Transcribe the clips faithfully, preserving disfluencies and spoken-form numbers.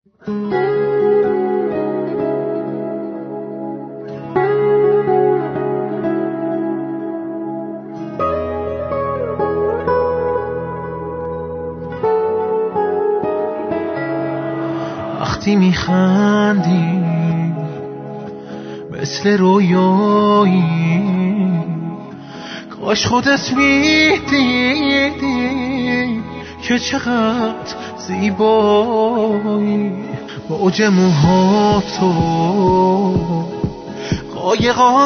وقتی میخندی مثل رویایی، کاش خودت میدیدی که چقدر زیبایی. موج موهاتو قایقا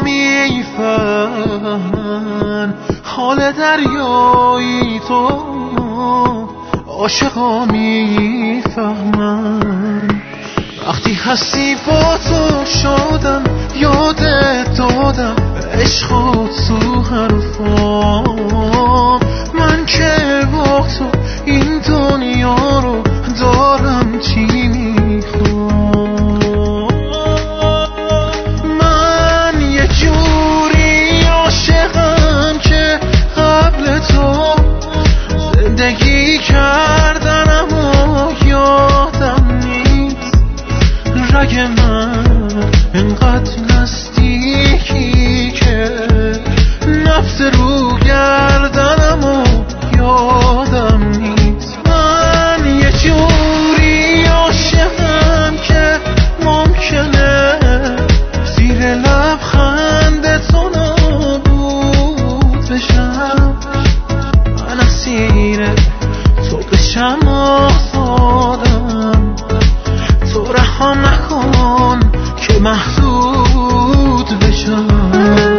میفهمن، حال دریایی تو عاشقا میفهمن. وقتی هستی با تو شدم، یادت دادم عشقات تو حرفام. من که با تو این دنیا رو دارم چی میخوام. من یه جوری عاشقم که قبل تو زندگی کردنم و یادم نیست. رگ من انقدر نزدیکی که نفس رو گردنم و یادم نیست. من یه جوری عاشقم که ممکنه زیر لبخند تو نابود بشم. من اسیر تو بشم آزادم. تو رحم نکن که محدود بشم.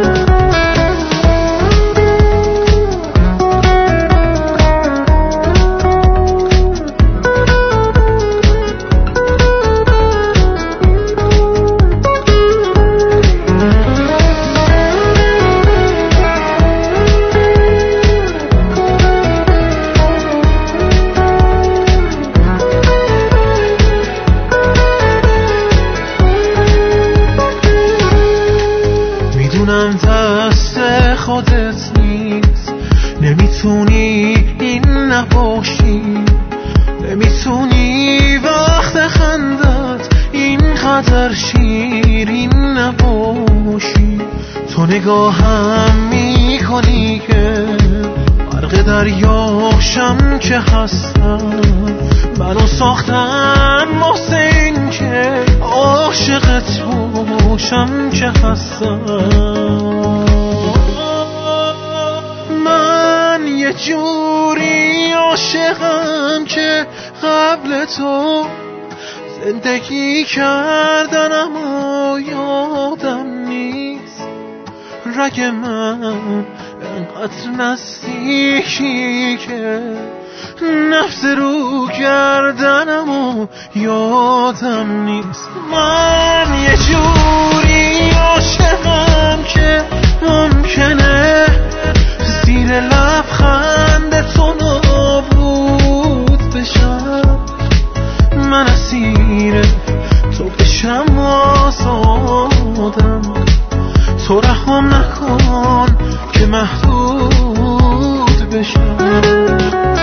دست خودت نیست، نمیتونی این نباشی. نمیتونی وقت خندت اینقدر شیرین نباشی. تو نگاهم میکنی که غرق دریاشم که هستم. منو ساختن واسه این که عاشقت باشم که هستم. من یه جوری عاشقم که قبل تو زندگی کردنم و یادم نیست. رگ من انقدر نزدیکی که نفس رو گردنم و یادم نیست. من یه جوری عاشقم که ممکنه زیر لبخند تو نابود بشم. من اسیر تو بشم آزادم. تو رحم نکن که محدود بشم.